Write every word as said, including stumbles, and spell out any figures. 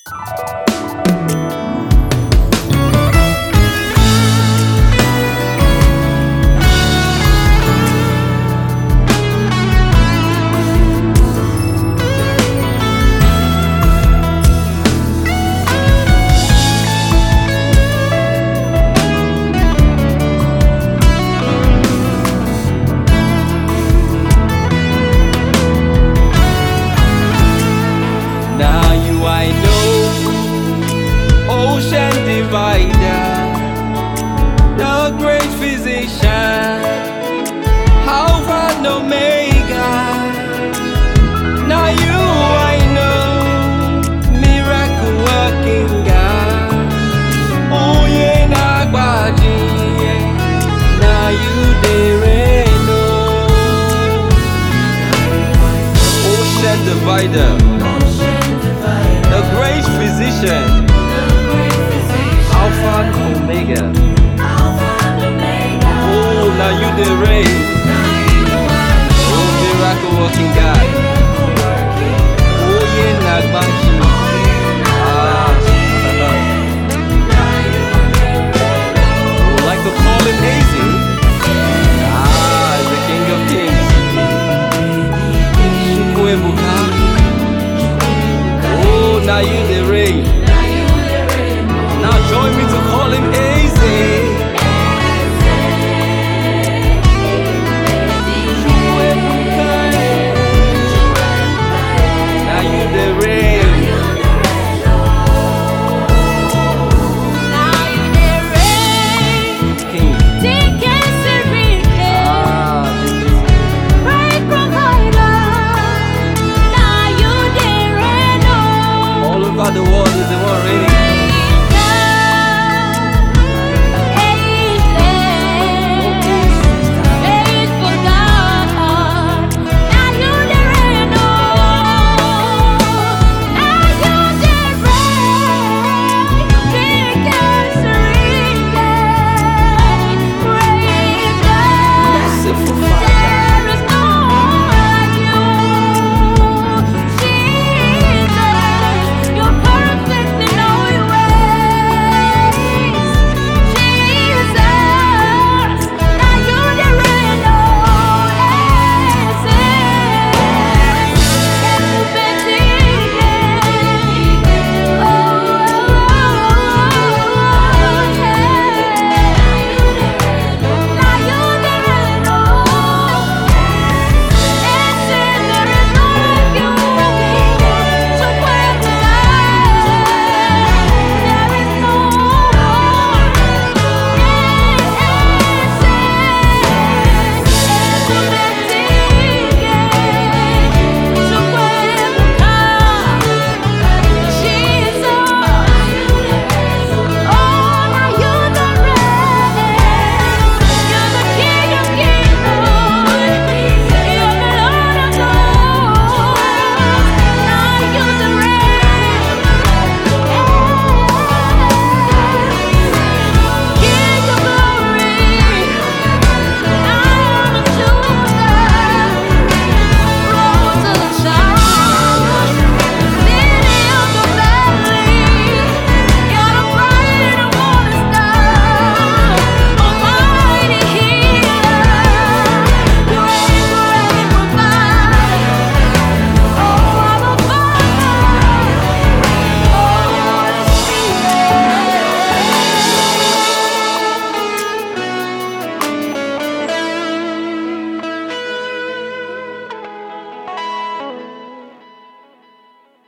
Now you I know, ocean divider, the great physician, Alpha and Omega. Now you I know, miracle working God. Oh yeah, Nagbaji, now you dey know, ocean divider, the great physician, Alpha and Omega. Oh, now you the reign. Oh, miracle working God. Oh, yeah, Nagbaji. Ah, oh, like the fallen daisy. Ah, the King of Kings. Shukwebuka. Now you